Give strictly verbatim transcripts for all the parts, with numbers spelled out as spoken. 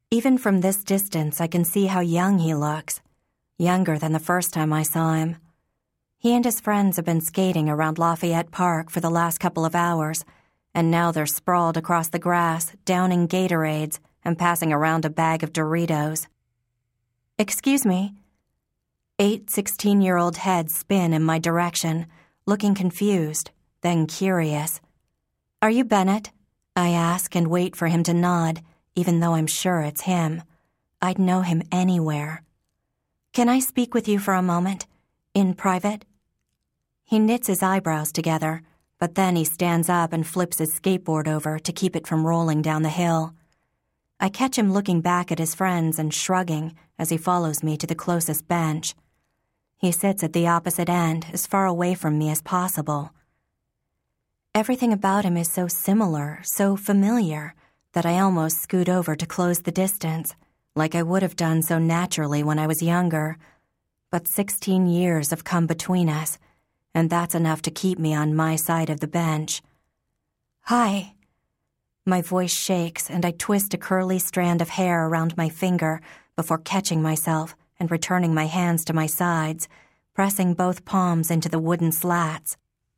Even from this distance, I can see how young he looks, younger than the first time I saw him. He and his friends have been skating around Lafayette Park for the last couple of hours, and now they're sprawled across the grass, downing Gatorades and passing around a bag of Doritos. Excuse me. Eight sixteen-year-old heads spin in my direction, looking confused, then curious. Are you Bennett? I ask and wait for him to nod, even though I'm sure it's him. I'd know him anywhere. Can I speak with you for a moment? In private? He knits his eyebrows together, but then he stands up and flips his skateboard over to keep it from rolling down the hill. I catch him looking back at his friends and shrugging as he follows me to the closest bench. He sits at the opposite end, as far away from me as possible. Everything about him is so similar, so familiar, that I almost scoot over to close the distance, like I would have done so naturally when I was younger. But sixteen years have come between us, and that's enough to keep me on my side of the bench. Hi. My voice shakes, and I twist a curly strand of hair around my finger before catching myself and returning my hands to my sides, pressing both palms into the wooden slats.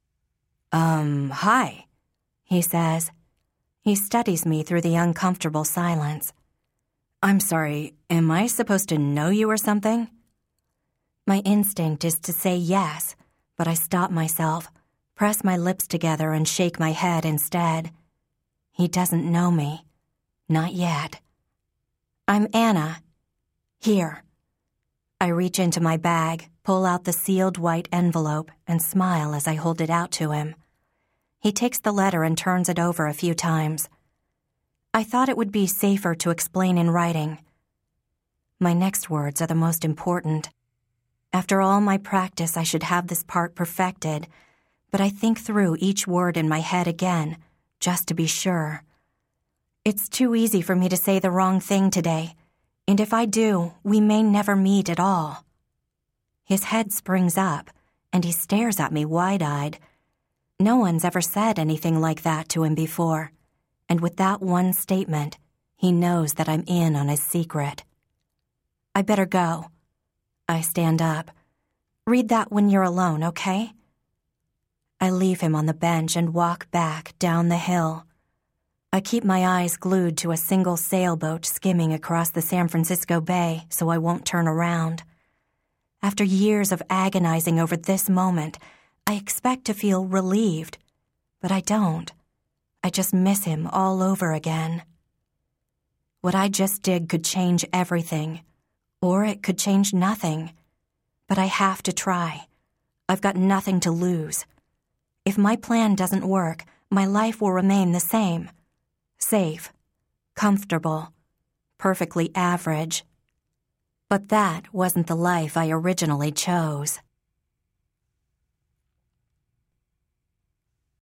Um, hi, he says. He studies me through the uncomfortable silence. I'm sorry, am I supposed to know you or something? My instinct is to say yes, but I stop myself, press my lips together and shake my head instead. He doesn't know me. Not yet. I'm Anna. Here. I reach into my bag, pull out the sealed white envelope, and smile as I hold it out to him. He takes the letter and turns it over a few times. I thought it would be safer to explain in writing. My next words are the most important. After all my practice, I should have this part perfected, but I think through each word in my head again, just to be sure. It's too easy for me to say the wrong thing today, and if I do, we may never meet at all. His head springs up, and he stares at me wide-eyed. No one's ever said anything like that to him before, and with that one statement, he knows that I'm in on his secret. I better go. I stand up. Read that when you're alone, okay? I leave him on the bench and walk back down the hill. I keep my eyes glued to a single sailboat skimming across the San Francisco Bay so I won't turn around. After years of agonizing over this moment, I expect to feel relieved, but I don't. I just miss him all over again. What I just did could change everything, or it could change nothing. But I have to try. I've got nothing to lose. If my plan doesn't work, my life will remain the same. Safe, comfortable, perfectly average. But that wasn't the life I originally chose.